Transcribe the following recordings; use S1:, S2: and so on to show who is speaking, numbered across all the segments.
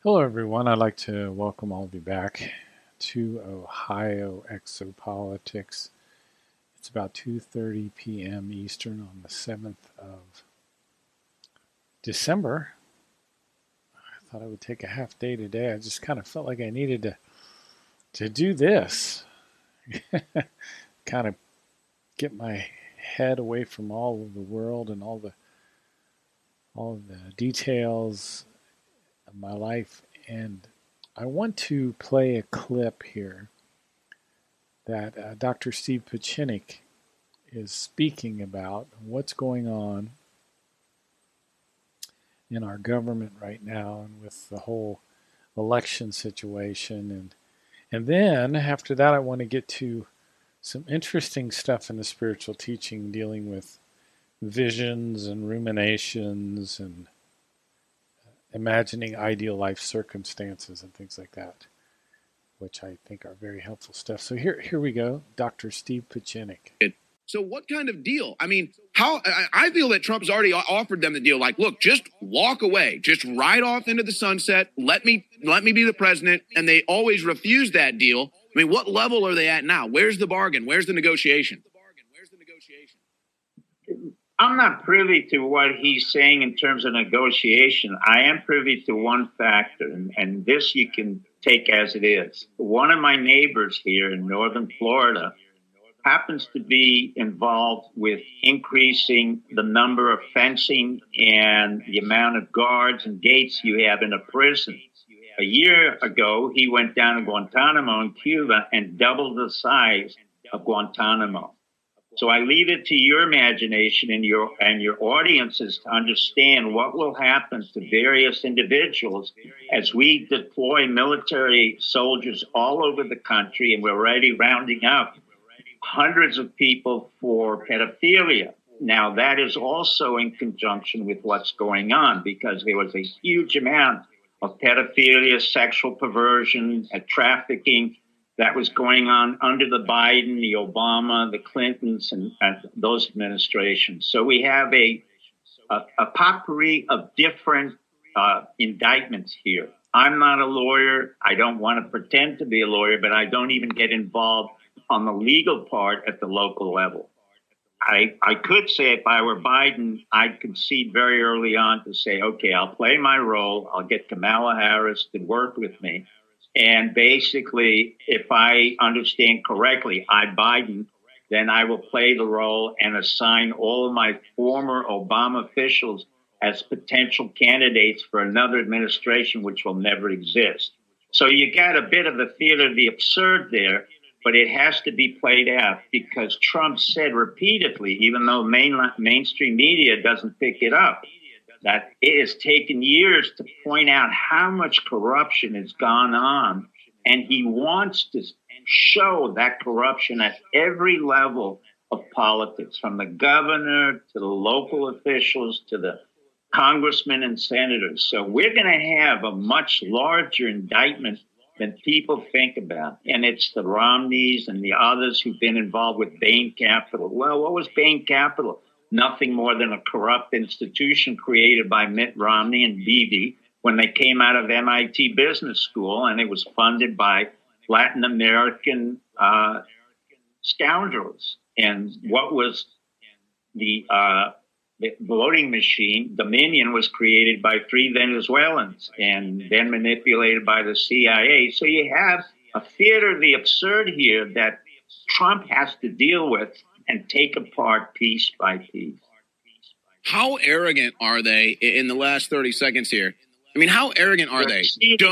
S1: Hello, everyone. I'd like to welcome all of you back to Ohio Exopolitics. It's about 2:30 p.m. Eastern on the 7th of December. I thought I would take a half day today. I just kind of felt like I needed to do this, kind of get my head away from all of the world and all of the details of my life. And I want to play a clip here that Dr. Steve Pieczenik is speaking about what's going on in our government right now and with the whole election situation. And then after that, I want to get to some interesting stuff in the spiritual teaching dealing with visions and ruminations and imagining ideal life circumstances and things like that, which I think are very helpful stuff. So here we go, Dr. Steve Pieczenik.
S2: So what kind of deal? I mean, I feel that Trump's already offered them the deal. Like, look, just walk away, just ride off into the sunset. Let me be the president. And they always refuse that deal. I mean, what level are they at now? Where's the bargain? Where's the negotiation?
S3: I'm not privy to what he's saying in terms of negotiation. I am privy to one factor, and this you can take as it is. One of my neighbors here in northern Florida happens to be involved with increasing the number of fencing and the amount of guards and gates you have in a prison. A year ago, he went down to Guantanamo in Cuba and doubled the size of Guantanamo. So I leave it to your imagination and your audiences to understand what will happen to various individuals as we deploy military soldiers all over the country, and we're already rounding up hundreds of people for pedophilia. Now, that is also in conjunction with what's going on, because there was a huge amount of pedophilia, sexual perversion, and trafficking that was going on under the Biden, the Obama, the Clintons, and those administrations. So we have a potpourri of different indictments here. I'm not a lawyer. I don't want to pretend to be a lawyer, but I don't even get involved on the legal part at the local level. I could say if I were Biden, I'd concede very early on to say, okay, I'll play my role. I'll get Kamala Harris to work with me. And basically, if I understand correctly, Biden, then I will play the role and assign all of my former Obama officials as potential candidates for another administration, which will never exist. So you got a bit of the theater of the absurd there, but it has to be played out because Trump said repeatedly, even though mainstream media doesn't pick it up, that it has taken years to point out how much corruption has gone on. And he wants to show that corruption at every level of politics, from the governor to the local officials to the congressmen and senators. So we're going to have a much larger indictment than people think about. And it's the Romneys and the others who've been involved with Bain Capital. Well, what was Bain Capital? Nothing more than a corrupt institution created by Mitt Romney and Beebe when they came out of MIT Business School, and it was funded by Latin American scoundrels. And what was the voting machine, Dominion, was created by 3 Venezuelans and then manipulated by the CIA. So you have a theater of the absurd here that Trump has to deal with and take apart piece by piece.
S2: How arrogant are they in the last 30 seconds here? I mean, how arrogant are they?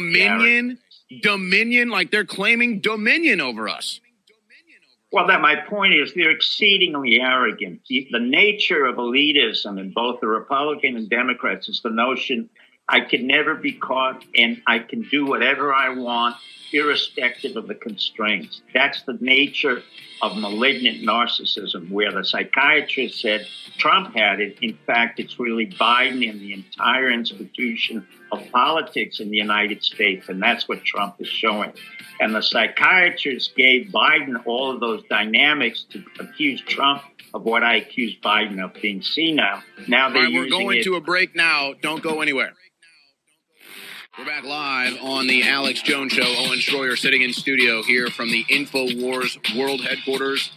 S2: Dominion, like they're claiming dominion over us.
S3: Well, my point is they're exceedingly arrogant. The nature of elitism in both the Republican and Democrats is the notion I can never be caught and I can do whatever I want, irrespective of the constraints. That's the nature of malignant narcissism, where the psychiatrist said Trump had it. In fact, it's really Biden and the entire institution of politics in the United States, and that's what Trump is showing. And the psychiatrist gave Biden all of those dynamics to accuse Trump of what I accuse Biden of, being senile. Now they're
S2: we're going to a break now. Don't go anywhere. We're back live on the Alex Jones Show. Owen Schroyer sitting in studio here from the InfoWars World Headquarters.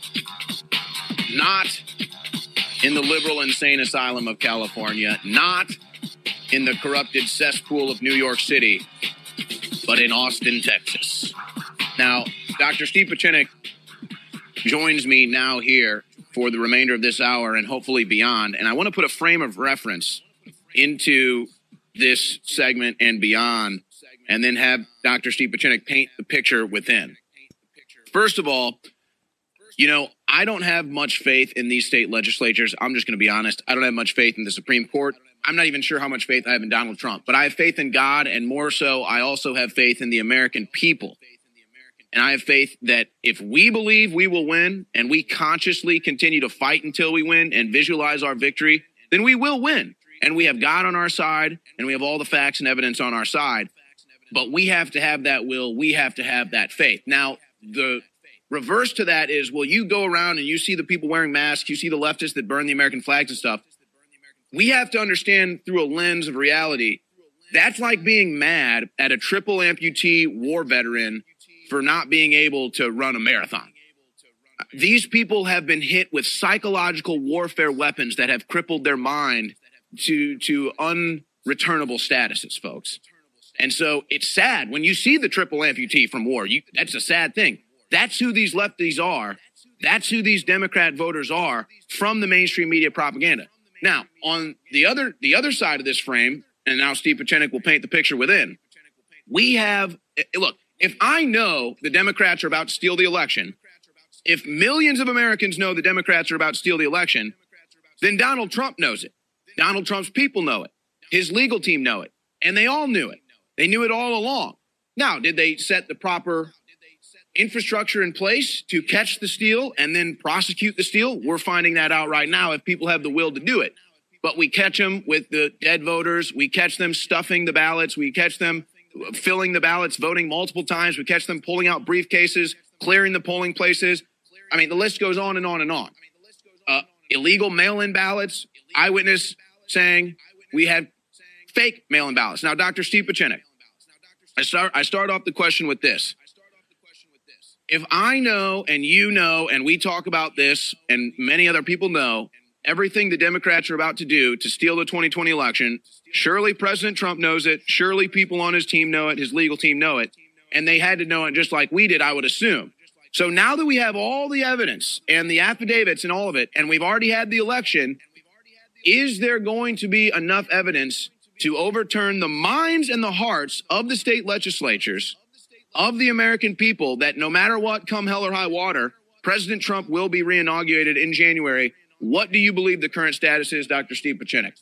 S2: Not in the liberal insane asylum of California. Not in the corrupted cesspool of New York City. But in Austin, Texas. Now, Dr. Steve Pieczenik joins me now here for the remainder of this hour and hopefully beyond. And I want to put a frame of reference into this segment and beyond, and then have Dr. Steve Pieczenik paint the picture within. First of all, you know, I don't have much faith in these state legislatures. I'm just going to be honest. I don't have much faith in the Supreme Court. I'm not even sure how much faith I have in Donald Trump, but I have faith in God, and more so, I also have faith in the American people. And I have faith that if we believe we will win, and we consciously continue to fight until we win and visualize our victory, then we will win. And we have God on our side, and we have all the facts and evidence on our side. But we have to have that will. We have to have that faith. Now, the reverse to that is, well, you go around and you see the people wearing masks. You see the leftists that burn the American flags and stuff. We have to understand through a lens of reality, that's like being mad at a triple amputee war veteran for not being able to run a marathon. These people have been hit with psychological warfare weapons that have crippled their mind to unreturnable statuses, folks. And so it's sad when you see the triple amputee from war. That's a sad thing. That's who these lefties are. That's who these Democrat voters are from the mainstream media propaganda. Now, on the other side of this frame, and now Steve Pieczenik will paint the picture within, we have, look, if I know the Democrats are about to steal the election, if millions of Americans know the Democrats are about to steal the election, then Donald Trump knows it. Donald Trump's people know it. His legal team know it. And they all knew it. They knew it all along. Now, did they set the proper infrastructure in place to catch the steal and then prosecute the steal? We're finding that out right now if people have the will to do it. But we catch them with the dead voters. We catch them stuffing the ballots. We catch them filling the ballots, voting multiple times. We catch them pulling out briefcases, clearing the polling places. I mean, the list goes on and on and on. Illegal mail-in ballots, eyewitness saying we had fake mail-in ballots. Now, Dr. Steve Pieczenik, I start off the question with this. If I know and you know and we talk about this and many other people know everything the Democrats are about to do to steal the 2020 election, surely President Trump knows it. Surely people on his team know it. His legal team know it. And they had to know it just like we did, I would assume. So now that we have all the evidence and the affidavits and all of it, and we've already had the election, is there going to be enough evidence to overturn the minds and the hearts of the state legislatures, of the American people, that no matter what, come hell or high water, President Trump will be reinaugurated in January? What do you believe the current status is, Dr. Steve Pieczenik?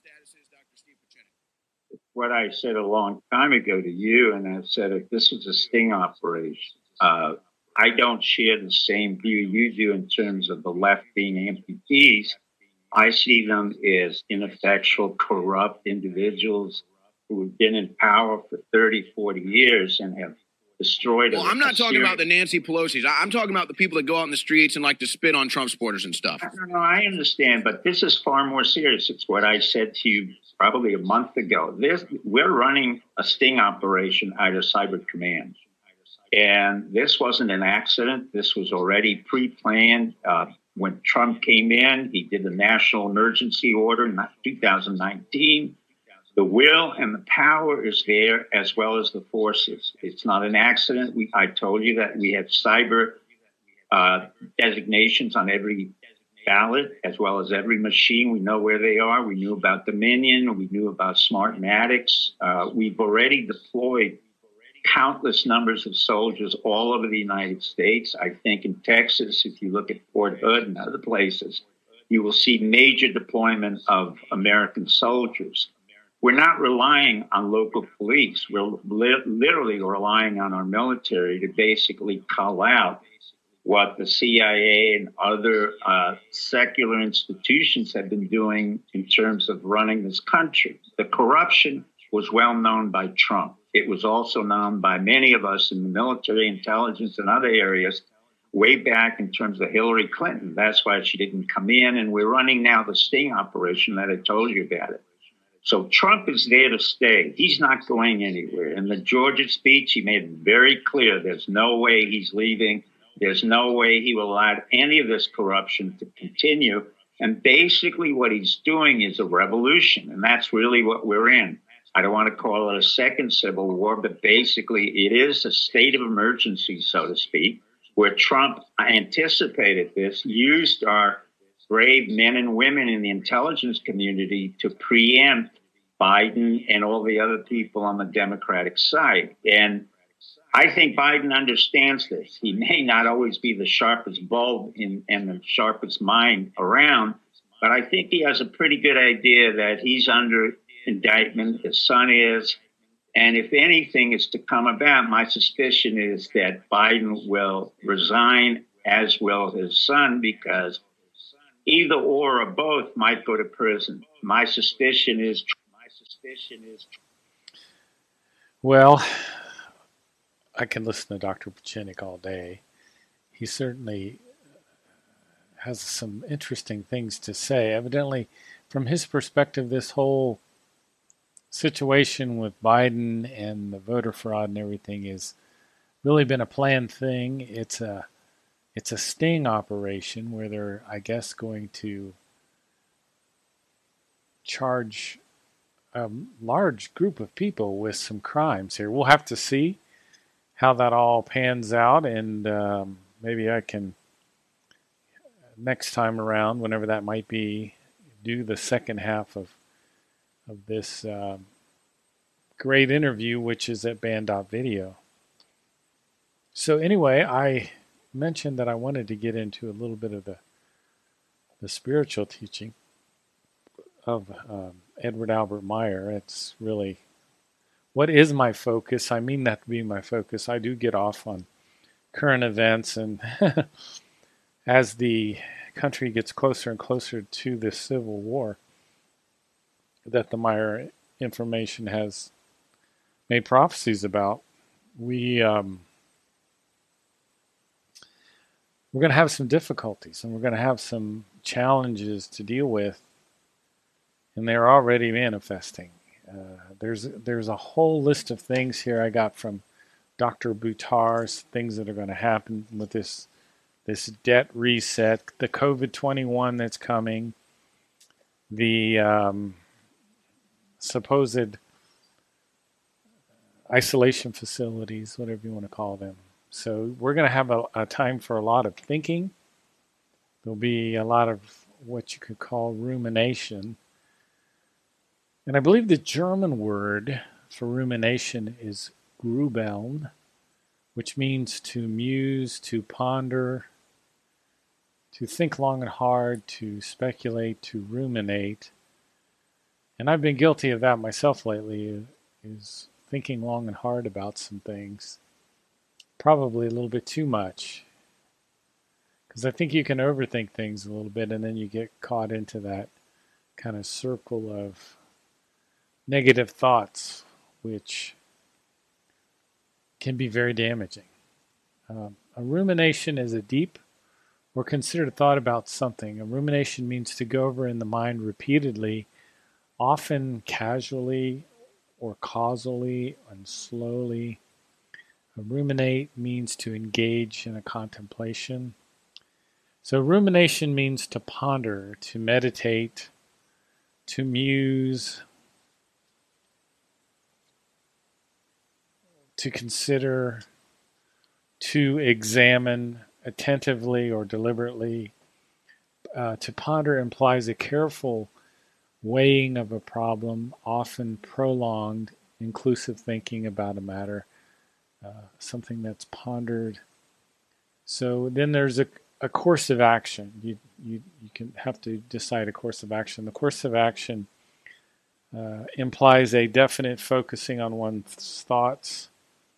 S3: What I said a long time ago to you, and I said if this was a sting operation, I don't share the same view you do in terms of the left being amputees. I see them as ineffectual, corrupt individuals who have been in power for 30, 40 years and have destroyed.
S2: Well, I'm not talking about the Nancy Pelosi's. I'm talking about the people that go out in the streets and like to spit on Trump supporters and stuff.
S3: No, I understand, but this is far more serious. It's what I said to you probably a month ago. We're running a sting operation out of Cyber Command. And this wasn't an accident. This was already pre-planned. When Trump came in, he did the national emergency order in 2019. The will and the power is there, as well as the forces. It's not an accident. I told you that we have cyber designations on every ballot, as well as every machine. We know where they are. We knew about Dominion. We knew about Smartmatics. We've already deployed countless numbers of soldiers all over the United States. I think in Texas, if you look at Fort Hood and other places, you will see major deployment of American soldiers. We're not relying on local police. We're literally relying on our military to basically call out what the CIA and other secular institutions have been doing in terms of running this country. The corruption was well known by Trump. It was also known by many of us in the military, intelligence, and other areas way back in terms of Hillary Clinton. That's why she didn't come in. And we're running now the sting operation that I told you about it. So Trump is there to stay. He's not going anywhere. In the Georgia speech, he made it very clear there's no way he's leaving. There's no way he will allow any of this corruption to continue. And basically what he's doing is a revolution. And that's really what we're in. I don't want to call it a second civil war, but basically it is a state of emergency, so to speak, where Trump anticipated this, used our brave men and women in the intelligence community to preempt Biden and all the other people on the Democratic side. And I think Biden understands this. He may not always be the sharpest bulb and the sharpest mind around, but I think he has a pretty good idea that he's under indictment. His son is. And if anything is to come about, my suspicion is that Biden will resign, as will his son, because either or both might go to prison. My suspicion is.
S1: Well, I can listen to Dr. Pachinik all day. He certainly has some interesting things to say. Evidently, from his perspective, this whole situation with Biden and the voter fraud and everything has really been a planned thing. It's a sting operation where they're, I guess, going to charge a large group of people with some crimes here. We'll have to see how that all pans out, and maybe I can, next time around, whenever that might be, do the second half of this great interview, which is at band.video. So anyway, I mentioned that I wanted to get into a little bit of the spiritual teaching of Edward Albert Meyer. It's really what is my focus. I mean that to be my focus. I do get off on current events, and as the country gets closer and closer to this civil war that the Meyer information has made prophecies about, we're going to have some difficulties, and we're going to have some challenges to deal with, and they're already manifesting. There's a whole list of things here I got from Dr. Buttar's, things that are going to happen with this debt reset, the COVID-21 that's coming, the supposed isolation facilities, whatever you want to call them. So we're going to have a time for a lot of thinking. There'll be a lot of what you could call rumination. And I believe the German word for rumination is grübeln, which means to muse, to ponder, to think long and hard, to speculate, to ruminate. And I've been guilty of that myself lately, is thinking long and hard about some things. Probably a little bit too much. Because I think you can overthink things a little bit, and then you get caught into that kind of circle of negative thoughts, which can be very damaging. A rumination is a deep or considered thought about something. A rumination means to go over in the mind repeatedly, often casually or causally and slowly. Ruminate means to engage in a contemplation. So rumination means to ponder, to meditate, to muse, to consider, to examine attentively or deliberately. To ponder implies a careful weighing of a problem, often prolonged, inclusive thinking about a matter, something that's pondered. So then there's a course of action. You can have to decide a course of action. The course of action implies a definite focusing on one's thoughts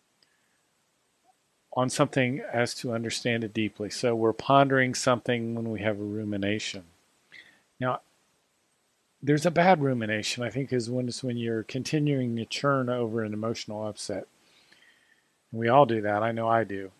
S1: on something as to understand it deeply. So we're pondering something when we have a rumination. Now, there's a bad rumination, I think, is when you're continuing to churn over an emotional upset. We all do that. I know I do.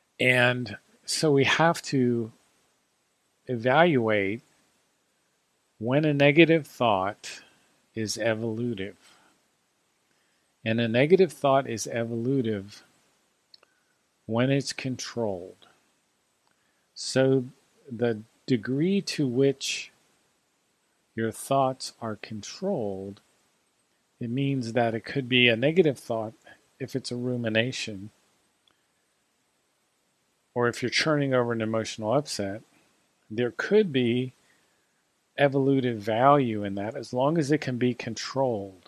S1: And so we have to evaluate when a negative thought is evolutive. And a negative thought is evolutive when it's controlled. So the degree to which your thoughts are controlled, it means that it could be a negative thought if it's a rumination, or if you're churning over an emotional upset. There could be evolutive value in that as long as it can be controlled.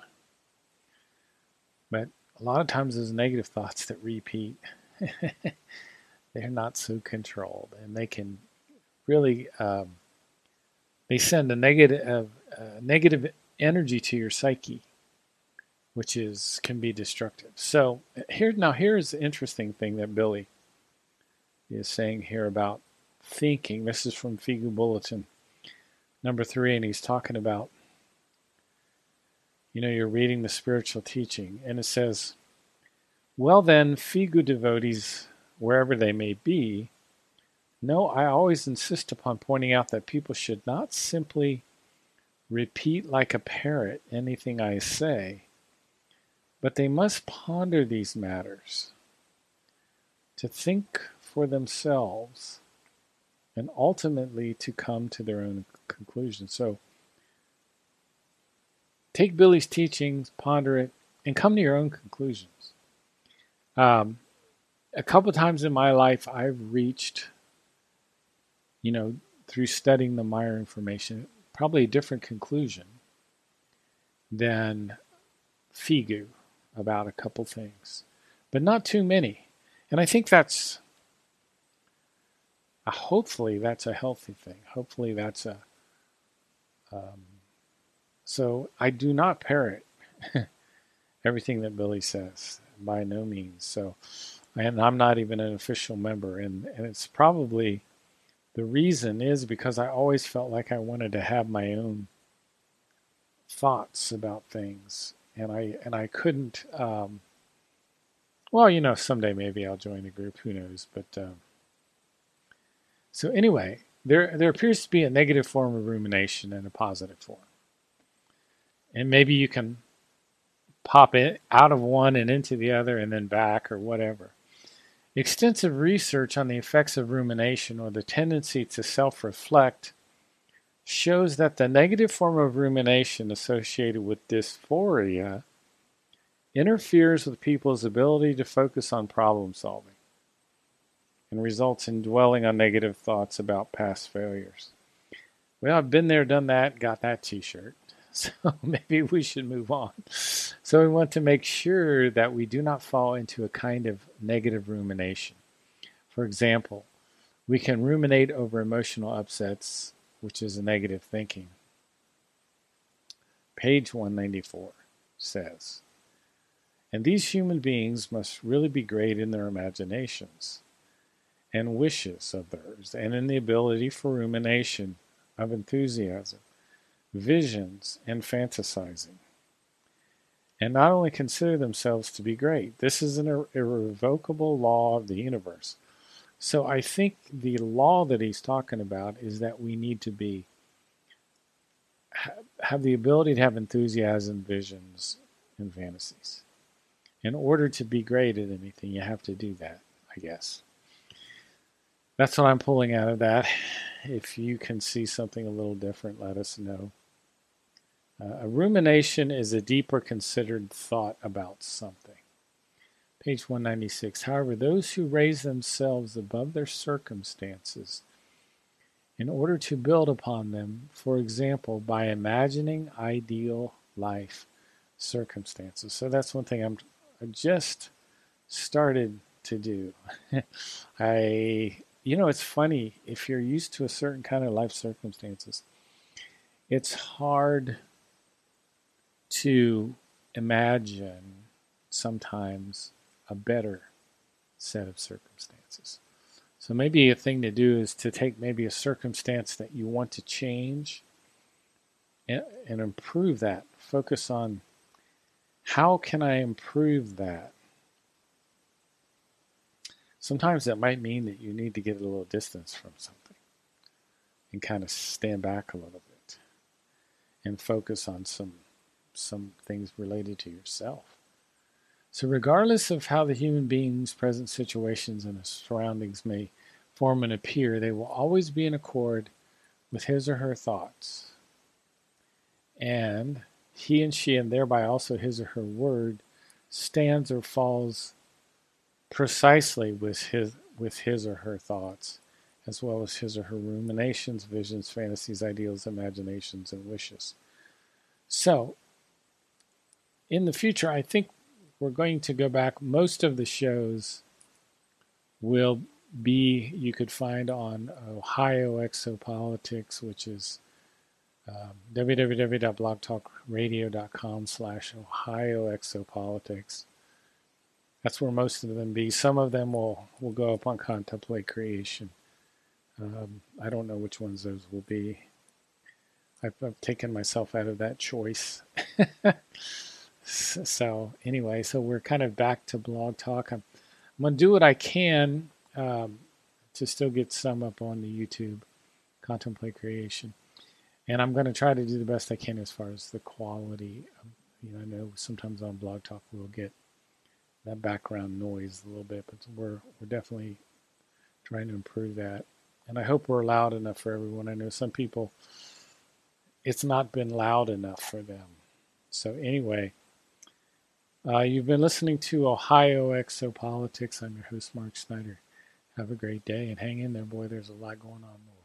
S1: But a lot of times those negative thoughts that repeat, they're not so controlled, and they can really they send a negative energy to your psyche, which can be destructive. So here's the interesting thing that Billy is saying here about thinking. This is from Figu Bulletin number 3, and he's talking about, you're reading the spiritual teaching, and it says, well then, Figu devotees, wherever they may be, no, I always insist upon pointing out that people should not simply repeat like a parrot anything I say, but they must ponder these matters, to think for themselves, and ultimately to come to their own conclusion. So take Billy's teachings, ponder it, and come to your own conclusions. A couple times in my life, I've reached, through studying the Meyer information, probably a different conclusion than Figu about a couple things, but not too many. And I think hopefully that's a healthy thing. Hopefully that's so I do not parrot everything that Billy says, by no means. So, and I'm not even an official member, and it's probably, the reason is because I always felt like I wanted to have my own thoughts about things, and I couldn't. Well, someday maybe I'll join a group. Who knows? But so anyway, there appears to be a negative form of rumination and a positive form, and maybe you can pop it out of one and into the other and then back or whatever. Extensive research on the effects of rumination, or the tendency to self-reflect, shows that the negative form of rumination associated with dysphoria interferes with people's ability to focus on problem solving and results in dwelling on negative thoughts about past failures. Well, I've been there, done that, got that t-shirt. So maybe we should move on. So we want to make sure that we do not fall into a kind of negative rumination. For example, we can ruminate over emotional upsets, which is a negative thinking. Page 194 says, and these human beings must really be great in their imaginations and wishes of theirs, and in the ability for rumination of enthusiasm, visions, and fantasizing, and not only consider themselves to be great. This is an irrevocable law of the universe. So I think the law that he's talking about is that we need to have the ability to have enthusiasm, visions, and fantasies. In order to be great at anything, you have to do that, I guess. That's what I'm pulling out of that. If you can see something a little different, let us know. A rumination is a deeper considered thought about something. Page 196. However, those who raise themselves above their circumstances in order to build upon them, for example, by imagining ideal life circumstances. So that's one thing I just started to do. It's funny, if you're used to a certain kind of life circumstances, it's hard to imagine sometimes a better set of circumstances. So maybe a thing to do is to take maybe a circumstance that you want to change and improve that. Focus on, how can I improve that? Sometimes that might mean that you need to get a little distance from something and kind of stand back a little bit. and focus on some things related to yourself. So regardless of how the human being's present situations and his surroundings may form and appear, they will always be in accord with his or her thoughts. And he and she, and thereby also his or her word, stands or falls precisely with his or her thoughts, as well as his or her ruminations, visions, fantasies, ideals, imaginations, and wishes. So, in the future, I think we're going to go back. Most of the shows will be, you could find on Ohio Exopolitics, which is www.blogtalkradio.com/Ohio Exopolitics. That's where most of them be. Some of them will go up on Contemplate Creation. I don't know which ones those will be. I've taken myself out of that choice. So anyway, so we're kind of back to Blog Talk. I'm going to do what I can to still get some up on the YouTube, Contemplate Creation. And I'm going to try to do the best I can as far as the quality. I know sometimes on Blog Talk we'll get that background noise a little bit, but we're definitely trying to improve that. And I hope we're loud enough for everyone. I know some people, it's not been loud enough for them. So anyway, you've been listening to Ohio Exopolitics. I'm your host, Mark Snyder. Have a great day and hang in there, boy. There's a lot going on.